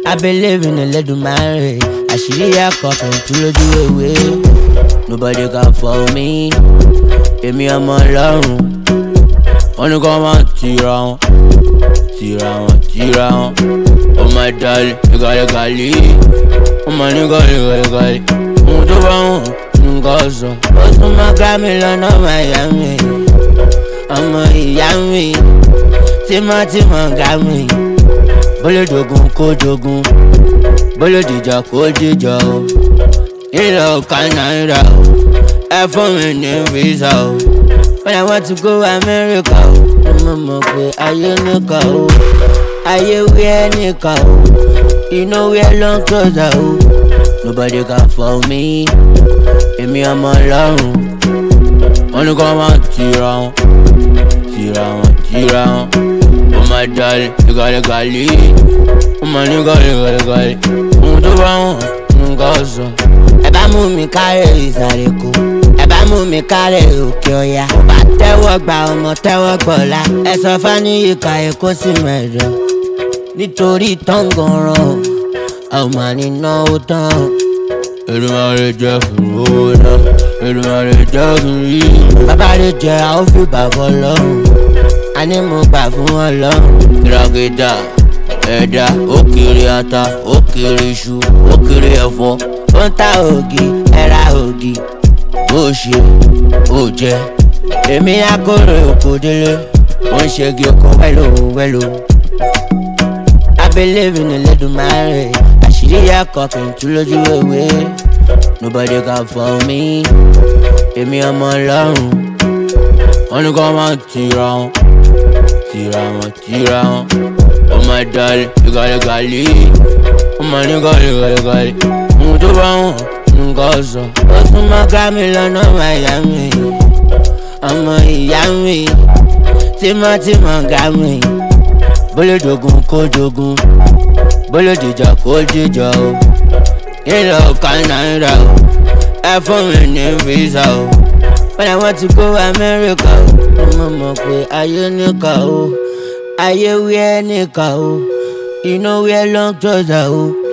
I believe in a little marriage. Àṣírí ẹ̀kọ́ kan tú lójú ewé. Nobody can for me. Èmi ọmọ Ọlọ́run. Wọ́n ní kó máa tira wọn. Oh my darling, you gotta gali. Oh my nigga, gali. Ohun tó bá wọn nǹkan sọ. Ó tún máa gbá mi lọ́nà Miami. Ọmọ ìyá mi, tímọ́tímọ́ ga mi. Bólú jogun kó jogun, bólú dìjà kó dìjà o. Ìlọ Canada o, ẹ fún mi ní visa o. When I want to go America o, mo mọ̀ pé ayé nìkan o. Ayé wíẹ́ nìkan o, you know we're long trouser o. Nobody can for me, èmi ọmọ Ọlọ́run. Wọ́n ní kó máa tira wọn. Oh my darling, you gotta gali. Oh my nigga, gali. Ohun tó bá wọn nǹkan sọ. Ẹ bá mú mi kárẹ̀ ìsàlẹ̀ kó. Ẹ bá mú mi kárẹ̀ òkè ọ̀yà. Mo bá tẹ́wọ́ gba ọmọ tẹ́wọ́ gbọ̀la. Ẹ sọ Fáníyì ká Èkó sí mẹ́jọ. Nítorí tọ́ngànràn ọmọ ànínáwó tán. Èdùmàrè jẹ́ kí n rówó náà. Èdùmàrè jẹ́ kí n rí. Bàbá rẹ̀ jẹ́ àwọn fi bàbá lọ́rùn. A ní mo gbà fún Ọlọ́run. Kìràkìtà ẹ̀dá ó kiri ata ó kiri iṣu ó kiri ẹ̀fọ́. Ó ń ta ògì ẹ̀ra ògì. Bó ṣe ó jẹ́. Èmi akórè òkò délé. Ó ń ṣe igi oko wẹ́lò. I believe in a little marriage. Àṣírí ẹ̀kọ́ kì í tú lójú ewé. Nobody can for me. Èmi ọmọ Ọlọ́run. Wọ́n ní kó máa tira wọn. Oh my darling, you gotta gali. Oh my nigga, gali. Ohun tó bá wọn nǹkan sọ. Ó tún máa gbá mi lọ́nà Miami. Ọmọ ìyá mi, tímọ́tímọ́ ga mi. Bólú jogun kó jogun, bólú dìjà kó dìjà o. Ìlọ Canada o, ẹ fún mi ní visa o. When I want to go America o, mo mọ̀ pé ayé nìkan o. Ayé wíẹ́ nìkan o, you know we're long trouser o.